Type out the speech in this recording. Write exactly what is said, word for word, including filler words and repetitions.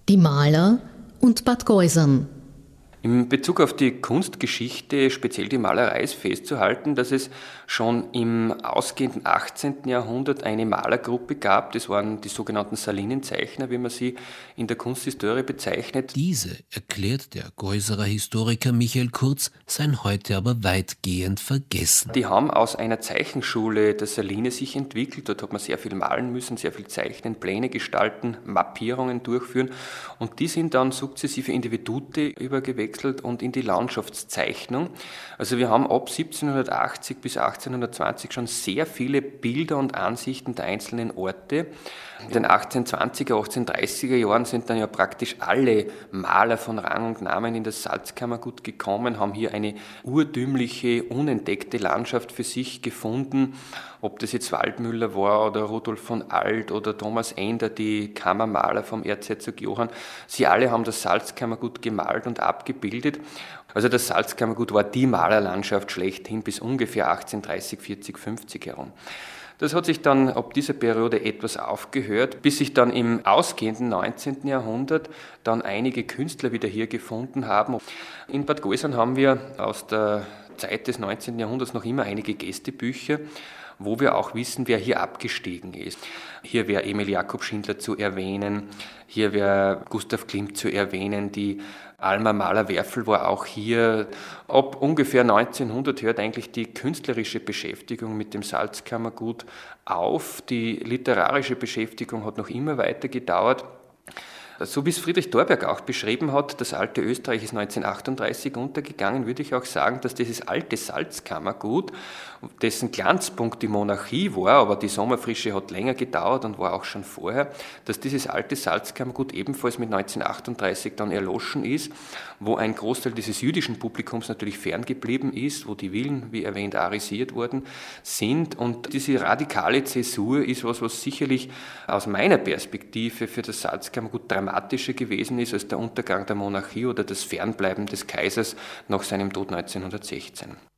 Die Maler und Bad Geusern. In Bezug auf die Kunstgeschichte, speziell die Malerei, ist festzuhalten, dass es schon im ausgehenden achtzehnten. Jahrhundert eine Malergruppe gab. Das waren die sogenannten Salinenzeichner, wie man sie in der Kunsthistorie bezeichnet. Diese, erklärt der Geuserer Historiker Michael Kurz, seien heute aber weitgehend vergessen. Die haben aus einer Zeichenschule der Saline sich entwickelt. Dort hat man sehr viel malen müssen, sehr viel zeichnen, Pläne gestalten, Mappierungen durchführen. Und die sind dann sukzessive in die Vedute übergewechselt und in die Landschaftszeichnung. Also wir haben ab siebzehnhundertachtzig bis achtzehnhundertzwanzig schon sehr viele Bilder und Ansichten der einzelnen Orte. In den achtzehnhundertzwanziger, achtzehnhundertdreißiger Jahren sind dann ja praktisch alle Maler von Rang und Namen in das Salzkammergut gekommen, haben hier eine urtümliche, unentdeckte Landschaft für sich gefunden. Ob das jetzt Waldmüller war oder Rudolf von Alt oder Thomas Ender, die Kammermaler vom Erzherzog Johann, sie alle haben das Salzkammergut gemalt und abgebildet. Also das Salzkammergut war die Malerlandschaft schlechthin bis ungefähr achtzehnhundertdreißig, vierzig, fünfzig herum. Das hat sich dann ab dieser Periode etwas aufgehört, bis sich dann im ausgehenden neunzehnten. Jahrhundert dann einige Künstler wieder hier gefunden haben. In Bad Geusern haben wir aus der Zeit des neunzehnten. Jahrhunderts noch immer einige Gästebücher, wo wir auch wissen, wer hier abgestiegen ist. Hier wäre Emil Jakob Schindler zu erwähnen, hier wäre Gustav Klimt zu erwähnen, die Alma Mahler-Werfel war auch hier. Ab ungefähr neunzehnhundert hört eigentlich die künstlerische Beschäftigung mit dem Salzkammergut auf. Die literarische Beschäftigung hat noch immer weiter gedauert. So wie es Friedrich Thorberg auch beschrieben hat, das alte Österreich ist neunzehnhundertachtunddreißig untergegangen, würde ich auch sagen, dass dieses alte Salzkammergut, dessen Glanzpunkt die Monarchie war, aber die Sommerfrische hat länger gedauert und war auch schon vorher, dass dieses alte Salzkammergut ebenfalls mit neunzehnhundertachtunddreißig dann erloschen ist, wo ein Großteil dieses jüdischen Publikums natürlich ferngeblieben ist, wo die Villen, wie erwähnt, arisiert worden sind. Und diese radikale Zäsur ist was, was sicherlich aus meiner Perspektive für das Salzkammergut dramatischer gewesen ist als der Untergang der Monarchie oder das Fernbleiben des Kaisers nach seinem Tod neunzehnhundertsechzehn.